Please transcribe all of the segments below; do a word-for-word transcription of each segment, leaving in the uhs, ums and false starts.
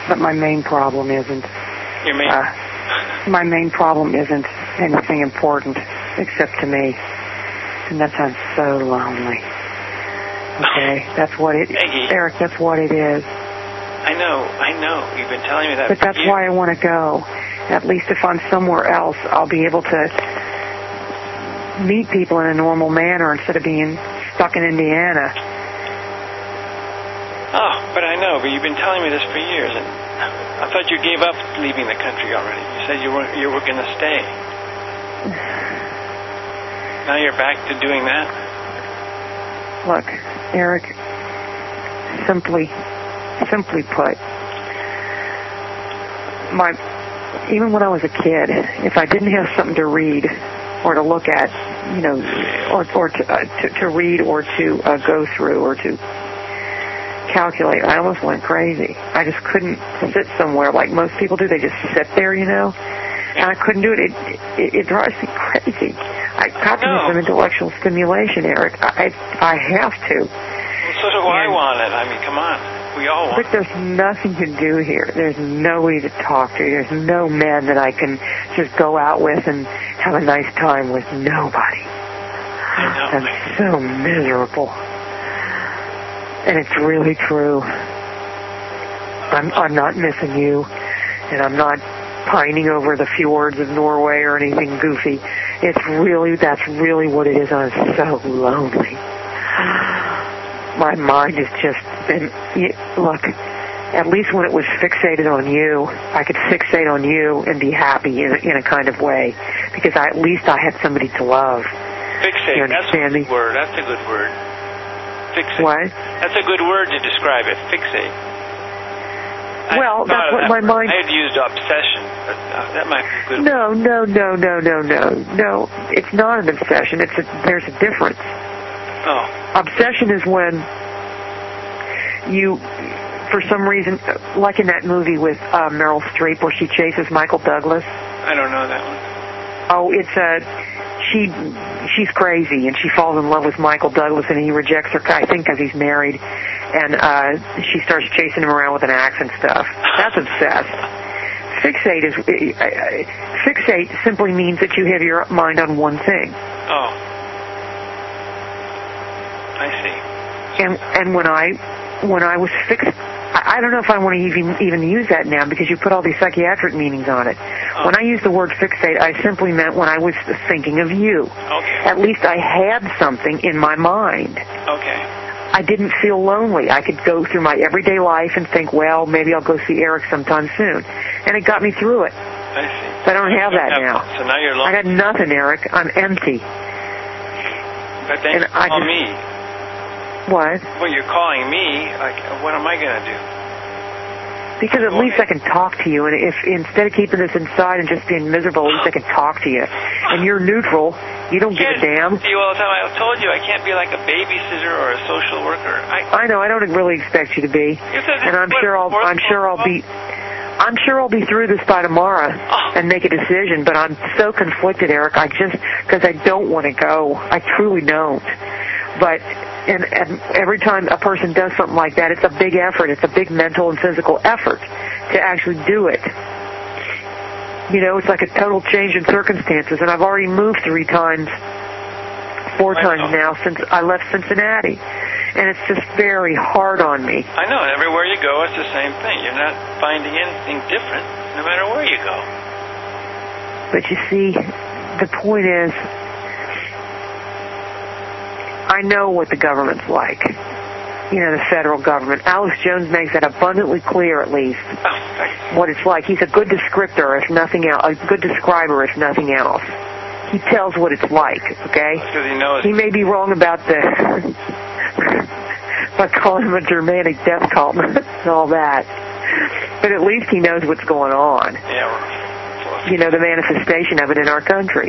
but my main problem isn't. Your main? Uh, my main problem isn't anything important except to me. And that sounds so lonely. Okay, that's what it, Peggy. Eric, that's what it is. I know, I know. You've been telling me that. But that's years. why I want to go. At least if I'm somewhere else, I'll be able to meet people in a normal manner instead of being stuck in Indiana. Oh, but I know. But you've been telling me this for years, and I thought you gave up leaving the country already. You said you were you were going to stay. Now you're back to doing that? Look, Eric, simply, simply put, my, even when I was a kid, if I didn't have something to read or to look at, you know, or, or to, uh, to, to read or to uh, go through or to calculate, I almost went crazy. I just couldn't sit somewhere like most people do. They just sit there, you know, and I couldn't do it. It, it, it drives me crazy. I got to No. do some intellectual stimulation, Eric. I I have to. Well, so do I want it. I mean, come on. We all want But there's nothing to do here. There's nobody to talk to. There's no man that I can just go out with and have a nice time with. Nobody. I know. I'm so miserable. And it's really true. I'm I'm not missing you, and I'm not pining over the fjords of Norway or anything goofy. It's really, that's really what it is. I'm so lonely. My mind has just been, look, at least when it was fixated on you, I could fixate on you and be happy in a, in a kind of way, because I, at least I had somebody to love. Fixate, You that's a understand me? good word. That's a good word. Fixate. What? That's a good word to describe it, fixate. Well, I that's what that my word. mind... I had used obsession, but uh, that might be a good No, no, no, no, no, no, no. It's not an obsession. It's a, there's a difference. Oh. Obsession is when you, for some reason, like in that movie with uh, Meryl Streep where she chases Michael Douglas. I don't know that one. Oh, it's a, she, she's crazy and she falls in love with Michael Douglas and he rejects her, I think because he's married, and uh, she starts chasing him around with an axe and stuff. That's obsessed. Fixate is, uh, fixate simply means that you have your mind on one thing. Oh. I see. And and when I when I was fixed, I, I don't know if I want to even even use that now because you put all these psychiatric meanings on it. Oh. When I used the word fixate, I simply meant when I was thinking of you. Okay. At least I had something in my mind. Okay. I didn't feel lonely. I could go through my everyday life and think, well, maybe I'll go see Eric sometime soon. And it got me through it. I see. But I don't have that have now. So now you're I lonely. got nothing, Eric. I'm empty. But then and you I call just- me. What? Well, you're calling me. Like, what am I going to do? Because at least I can talk to you, and if instead of keeping this inside and just being miserable, at least I can talk to you. And you're neutral. You don't give a damn. See you all the time. I told you I can't be like a babysitter or a social worker. I, I know. I don't really expect you to be, and I'm sure I'll. I'm sure I'll be. I'm sure I'll be through this by tomorrow and make a decision. But I'm so conflicted, Eric. I just because I don't want to go. I truly don't. But and, and every time a person does something like that, it's a big effort. It's a big mental and physical effort to actually do it. You know, it's like a total change in circumstances. And I've already moved three times, four I times know. now since I left Cincinnati. And it's just very hard on me. I know. And everywhere you go, it's the same thing. You're not finding anything different, no matter where you go. But you see, the point is, I know what the government's like. You know, the federal government. Alex Jones makes that abundantly clear, at least, what it's like. He's a good descriptor, if nothing else, a good describer, if nothing else. He tells what it's like, okay? Because he knows. He may be wrong about the, by calling him a Germanic death cult and all that. But at least he knows what's going on. Yeah. You know, the manifestation of it in our country.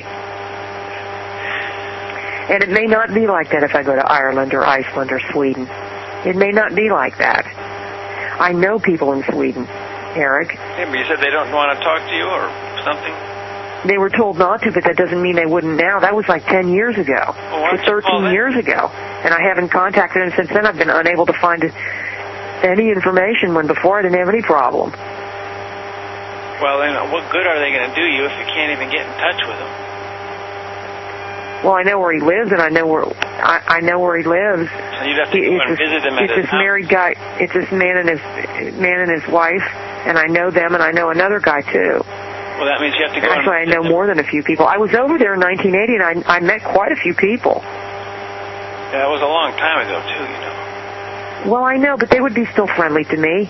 And it may not be like that if I go to Ireland or Iceland or Sweden. It may not be like that. I know people in Sweden, Eric. Yeah, but you said they don't want to talk to you or something? They were told not to, but that doesn't mean they wouldn't now. That was like ten years ago. Well, why don't you call thirteen them? years ago. And I haven't contacted them since then. I've been unable to find a, any information when before I didn't have any problem. Well, then what good are they going to do you if you can't even get in touch with them? Well, I know where he lives, and I know where I, I know where he lives. So you'd have to he, go and this, visit him at it's his this house. married guy. It's this man and his man and his wife, and I know them, and I know another guy too. Well, that means you have to go. Actually, I and know them. more than a few people. I was over there in nineteen eighty, and I, I met quite a few people. Yeah, that was a long time ago too, you know. Well, I know, but they would be still friendly to me.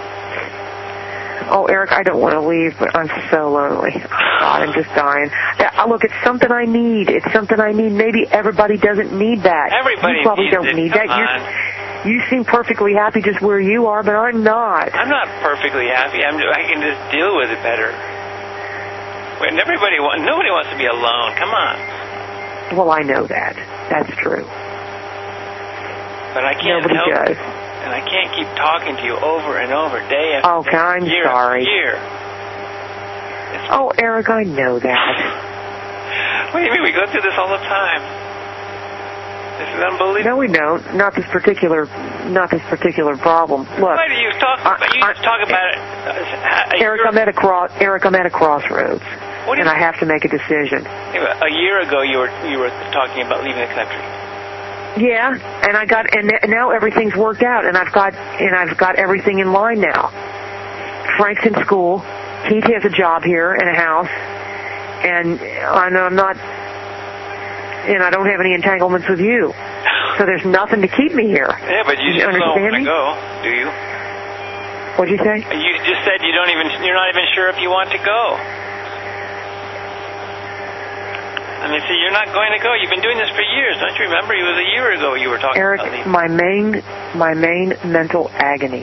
Oh, Eric, I don't want to leave, but I'm so lonely. God, I'm just dying. Uh, Look, it's something I need. It's something I need. Maybe everybody doesn't need that. Everybody you probably needs don't it. need Come that. on. You seem perfectly happy just where you are, but I'm not. I'm not perfectly happy. I'm. I can just deal with it better. When everybody wants, nobody wants to be alone. Come on. Well, I know that. That's true. But I can't Nobody help does. it. And I can't keep talking to you over and over, day after Okay, day, I'm year sorry. after year. Oh, Eric, I know that. What do you mean? We go through this all the time. This is unbelievable. No, we don't. Not this particular, not this particular problem. Look. Why do you talk? I, you I, talk about it. Uh, Eric, I'm at a cross. Eric, I'm at a crossroads, what and I have to make a decision. A year ago, you were you were talking about leaving the country. Yeah, and I got, and now everything's worked out, and I've got, and I've got everything in line now. Frank's in school. Keith has a job here and a house, and I'm not, and I don't have any entanglements with you. So there's nothing to keep me here. Yeah, but you, you just don't want me? to go, do you? What'd you say? You just said you don't even, you're not even sure if you want to go. I mean, see, you're not going to go. You've been doing this for years. Don't you remember? It was a year ago you were talking Eric, about leaving. my main, my main mental agony.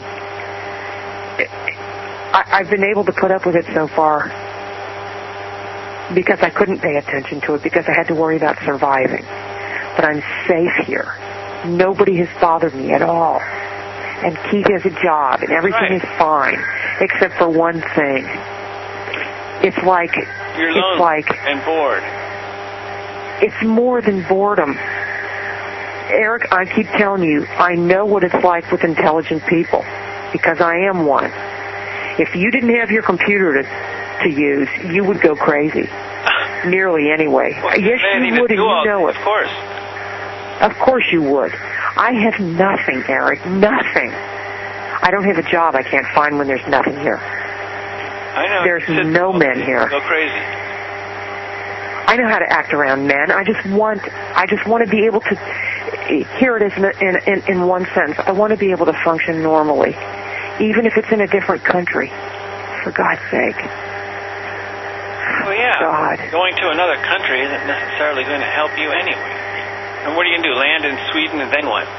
I, I've been able to put up with it so far because I couldn't pay attention to it because I had to worry about surviving. But I'm safe here. Nobody has bothered me at all. And Keith has a job, and everything right. is fine, except for one thing. It's like, you're it's lonely like, and bored. It's more than boredom. Eric, I keep telling you, I know what it's like with intelligent people, because I am one. If you didn't have your computer to, to use, you would go crazy. Nearly anyway. Well, yes, you would, and you know it. Of course. Of course you would. I have nothing, Eric, nothing. I don't have a job I can't find when there's nothing here. I know. There's no men here. Go crazy. I know how to act around men. I just want, I just want to be able to hear it as in, in, in one sentence. I want to be able to function normally, even if it's in a different country. For God's sake. Well, yeah. God. Going to another country isn't necessarily going to help you anyway. And what are you going to do? Land in Sweden and then what?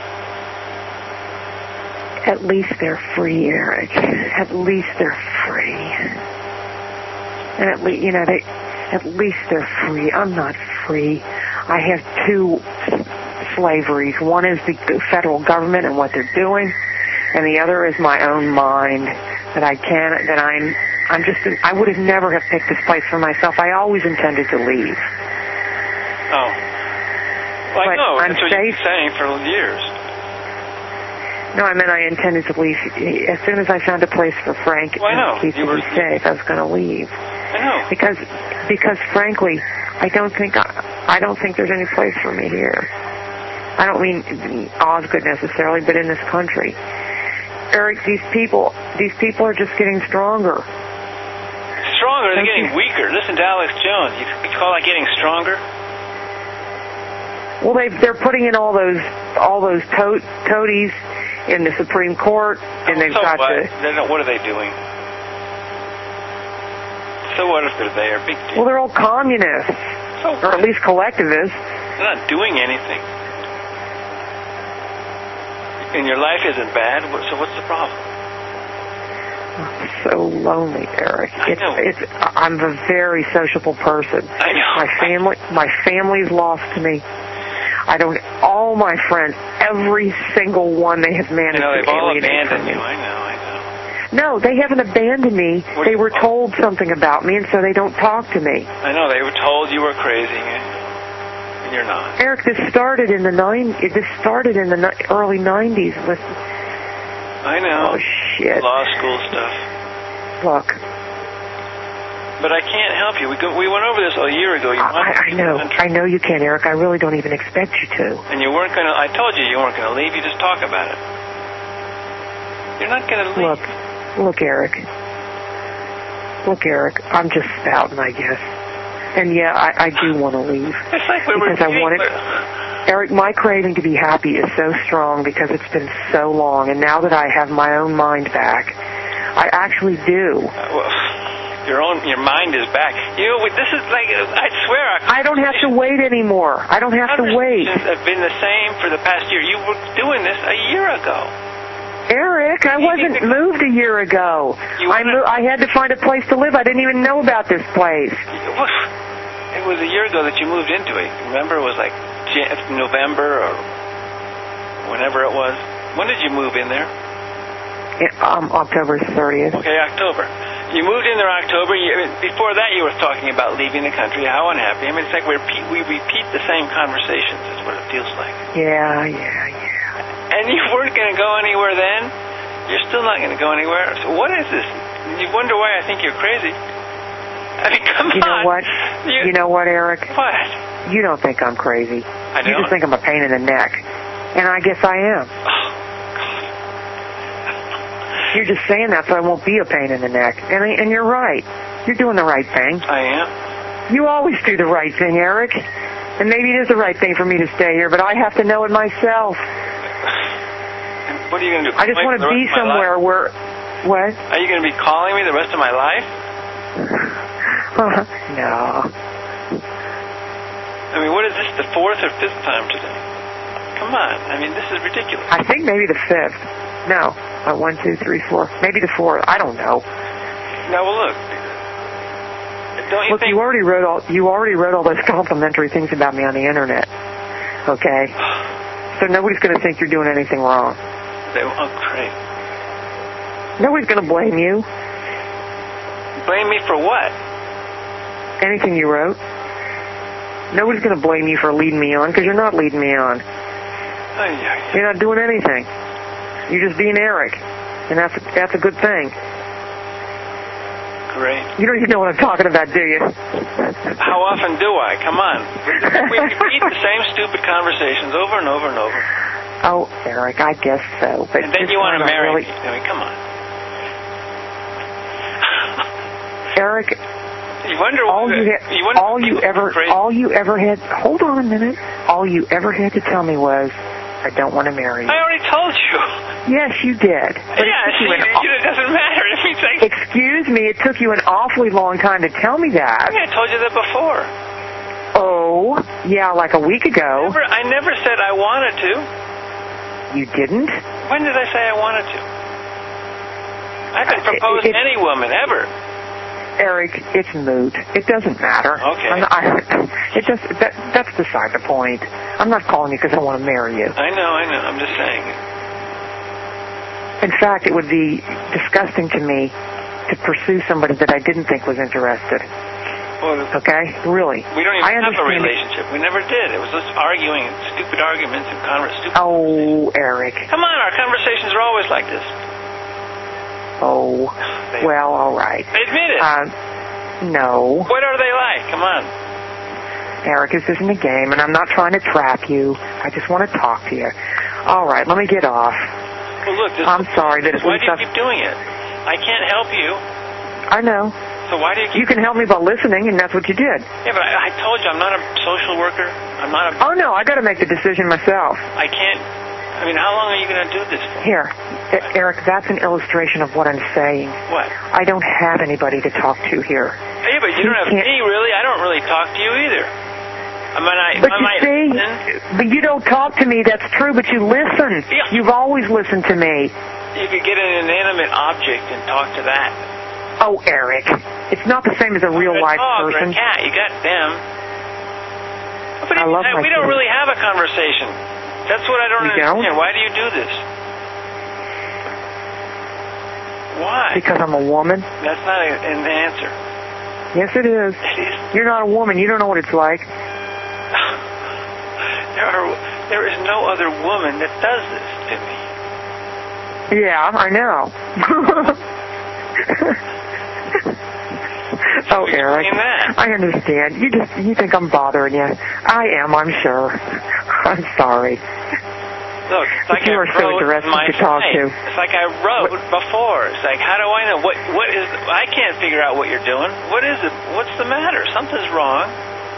At least they're free, Eric. At least they're free. And at least, you know, they, at least they're free. I'm not free. I have two slaveries. One is the federal government and what they're doing, and the other is my own mind that I can, that I'm, I'm just, I would have never have picked this place for myself. I always intended to leave. Oh. Well, I know. I'm That's what safe. you've been saying for years. No, I meant I intended to leave. As soon as I found a place for Frank well, I know. and Keith you to were, be safe, I was going to leave. I know. Because, because frankly, I don't think I, I don't think there's any place for me here. I don't mean Osgood necessarily, but in this country. Eric, these people, these people are just getting stronger. Stronger? They're Don't getting you? weaker. Listen to Alex Jones. You, you call that getting stronger? Well, they they're putting in all those all those to- toadies in the Supreme Court, and oh, they've so got what? the. They're not, what are they doing? So what if they're there? Big deal. Well, they're all communists, so or at least collectivists. They're not doing anything. And your life isn't bad. So what's the problem? I'm so lonely, Eric. I It's, know. it's. I'm a very sociable person. I know. My family, my family's lost to me. I don't. All my friends, every single one, they have managed I know, to they've all alienate abandoned from me. you. I know. I know. No, they haven't abandoned me. What They were oh. told something about me, and so they don't talk to me. I know. They were told you were crazy, and you're not. Eric, this started in the nine. This started in the ni- early nineties with I know. Oh, shit. Law school stuff. Look. But I can't help you. We go, we went over this a year ago. You I, I know. I know you can, Eric. I really don't even expect you to. And you weren't going to... I told you you weren't going to leave. You just talk about it. You're not going to leave. Look. Look, Eric. Look, Eric. I'm just spouting, I guess. And, yeah, I, I do want to leave. It's like we because were... I want it... Eric, my craving to be happy is so strong because it's been so long. And now that I have my own mind back, I actually do. Uh, well... Your own, your mind is back. You know, this is like, I swear. I don't have to wait anymore. I don't have to wait. Have been the same for the past year. You were doing this a year ago. Eric, I wasn't moved a year ago. I mo- I had to find a place to live. I didn't even know about this place. It was a year ago that you moved into it. Remember, it was like November or whenever it was. When did you move in there? It, um, October thirtieth. Okay, October. You moved in there October. You, before that, you were talking about leaving the country, how unhappy. I mean, it's like we repeat, we repeat the same conversations is what it feels like. Yeah, yeah, yeah. And you weren't going to go anywhere then? You're still not going to go anywhere? So what is this? You wonder why I think you're crazy. I mean, come you on. Know what? You, you know what, Eric? What? You don't think I'm crazy. I don't. You just think I'm a pain in the neck. And I guess I am. Oh. You're just saying that so I won't be a pain in the neck. And and you're right. You're doing the right thing. I am. You always do the right thing, Eric. And maybe it is the right thing for me to stay here, but I have to know it myself. And what are you going to do? I just want to be somewhere where... What? Are you going to be calling me the rest of my life? No. I mean, what is this, the fourth or fifth time today? Come on. I mean, this is ridiculous. I think maybe the fifth. No. Uh, one, two, three, four. Maybe the fourth. I don't know. Now, well, look. Don't you look, think... you already wrote all you already wrote all those complimentary things about me on the internet. Okay. So nobody's going to think you're doing anything wrong. They, oh, great. Nobody's going to blame you. Blame me for what? Anything you wrote. Nobody's going to blame you for leading me on because you're not leading me on. Oh, yeah. You're not doing anything. You're just being Eric, and that's that's a good thing. Great. You don't even know what I'm talking about, do you? How often do I? Come on. We repeat the same stupid conversations over and over and over. Oh, Eric, I guess so. But and then you want to marry really... me. I mean, come on. Eric, you wonder all what, you, ha- you, wonder all you ever, crazy. all you ever had. Hold on a minute. All you ever had to tell me was, I don't want to marry you. I already told you. Yes, you did. But yeah, it, you an, it doesn't matter. It means like, excuse me, it took you an awfully long time to tell me that. I told you that before. Oh, yeah, like a week ago. Never, I never said I wanted to. You didn't? When did I say I wanted to? I haven't proposed it, it, any woman ever. Eric, it's moot. It doesn't matter. Okay. I'm not, I, it just that that's beside the point. I'm not calling you because I want to marry you. I know, I know. I'm just saying. In fact, it would be disgusting to me to pursue somebody that I didn't think was interested. Well, okay? Really. We don't even I have a understand relationship. We never did. It was just arguing, stupid arguments and conversations. Oh, Eric. Come on, our conversations are always like this. Oh, they, well, all right. Admit it. Uh, no. What are they like? Come on. Eric, this isn't a game, and I'm not trying to trap you. I just want to talk to you. All right, let me get off. Well, look, this, I'm sorry that at why least do you I've... keep doing it? I can't help you. I know. So why do you keep... You can help me by listening, and that's what you did. Yeah, but I, I told you I'm not a social worker. I'm not a... Oh, no, I got to make the decision myself. I can't... I mean, how long are you going to do this for? Here, Eric, that's an illustration of what I'm saying. What? I don't have anybody to talk to here. Yeah, but you, you don't have me, really. I don't really talk to you either. I mean, I, but I you might see, listen. But you don't talk to me, that's true, but you listen. Yeah. You've always listened to me. You could get an inanimate object and talk to that. Oh, Eric, it's not the same as a real-life dog person. Or a cat, you got them. But I even, love my we don't kids. really have a conversation. That's what I don't you understand. Don't? Why do you do this? Why? Because I'm a woman. That's not a, an answer. Yes, it is. It is. You're not a woman. You don't know what it's like. There are. There is no other woman that does this to me. Yeah, I know. Oh, Eric, I understand. You just you think I'm bothering you. I am, I'm sure. I'm sorry. Look, it's like you I are so interesting to talk site. to. It's like I wrote what? before. It's like, how do I know what what is? I can't figure out what you're doing. What is it? What's the matter? Something's wrong.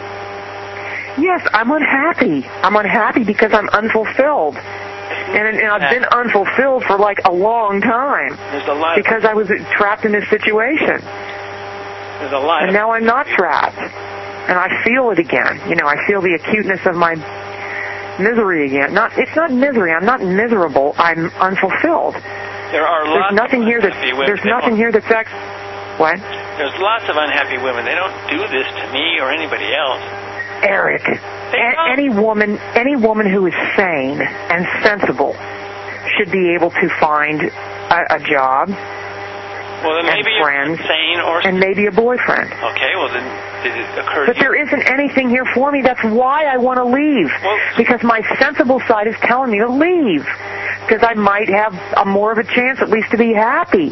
Yes, I'm unhappy. I'm unhappy because I'm unfulfilled. And, and I've been unfulfilled for like a long time. There's a lot because of, I was trapped in this situation. There's a lot and of, now I'm not trapped. And I feel it again. You know, I feel the acuteness of my misery again. Not, it's not misery. I'm not miserable. I'm unfulfilled. There are there's lots nothing of here that women. There's they nothing here that's ex- what? There's lots of unhappy women. They don't do this to me or anybody else. Eric, a- any woman, any woman who is sane and sensible should be able to find a, a job. Well, then maybe and friends, you're sane or and maybe a boyfriend. Okay, well then, did it occur But to there you? isn't anything here for me. That's why I want to leave. Well, because my sensible side is telling me to leave. Because I might have a more of a chance, at least, to be happy.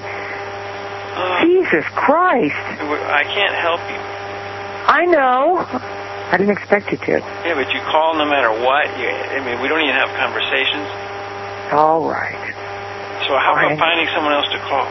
Uh, Jesus Christ! I can't help you. I know. I didn't expect you to. Yeah, but you call no matter what. You, I mean, we don't even have conversations. All right. So how Fine. about finding someone else to call?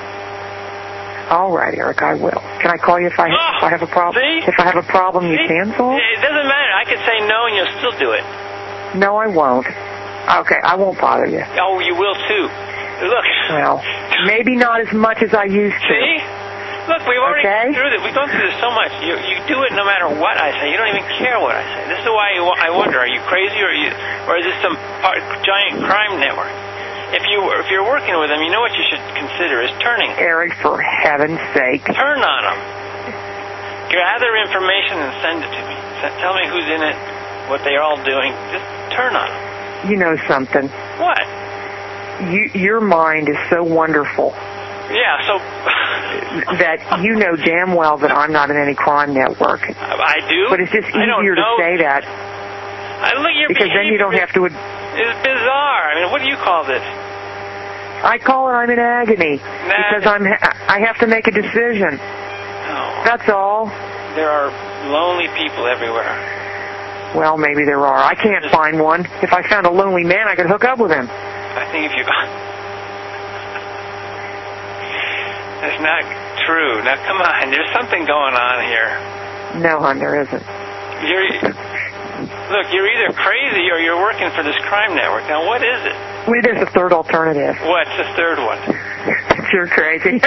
All right, Eric, I will. Can I call you if I oh, if I have a problem? See? If I have a problem, see? you can solve? It doesn't matter. I could say no, and you'll still do it. No, I won't. Okay, I won't bother you. Oh, you will too. Look. Well, maybe not as much as I used to. See? Look, we've already okay? gone through this. We've gone through this so much. You you do it no matter what I say. You don't even care what I say. This is why you, I wonder: are you crazy, or are you, or is this some part, giant crime network? If you if you're working with them, you know what you should consider is turning. Eric, for heaven's sake, turn on them. Gather information and send it to me. Tell me who's in it, what they're all doing. Just turn on them. You know something? What? You, your mind is so wonderful. Yeah, so... that you know damn well that I'm not in any crime network. I do? But it's just easier to say that. I look, your because then you don't have to... It's bizarre. I mean, what do you call this? I call it I'm in agony. Nah, because I'm, I have to make a decision. No. That's all. There are lonely people everywhere. Well, maybe there are. I can't find one. If I found a lonely man, I could hook up with him. I think if you... That's not true. Now, come on. There's something going on here. No, hon, there isn't. You're, look, you're either crazy or you're working for this crime network. Now, what is it? Well, there's a third alternative. What's the third one? You're crazy.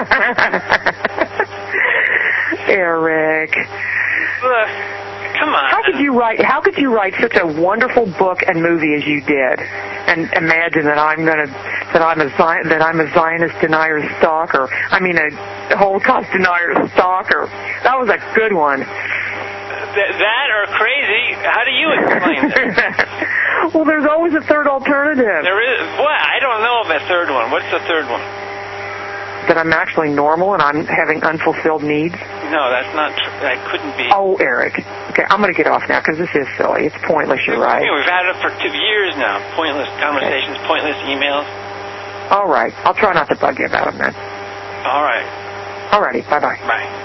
Eric. Look, come on. How could you write? How could you write such a wonderful book and movie as you did, and imagine that I'm gonna that I'm a that I'm a Zionist denier stalker? I mean, a Holocaust denier stalker. That was a good one. Th- that or crazy? How do you explain it? Well, there's always a third alternative. There is. What? I don't know of a third one. What's the third one? That I'm actually normal and I'm having unfulfilled needs? No, that's not true. That couldn't be. Oh, Eric. Okay, I'm going to get off now because this is silly. It's pointless, you're right. We've had it for two years now. Pointless conversations, okay. Pointless emails. All right. I'll try not to bug you about them then. All right. All righty. Bye-bye. Bye.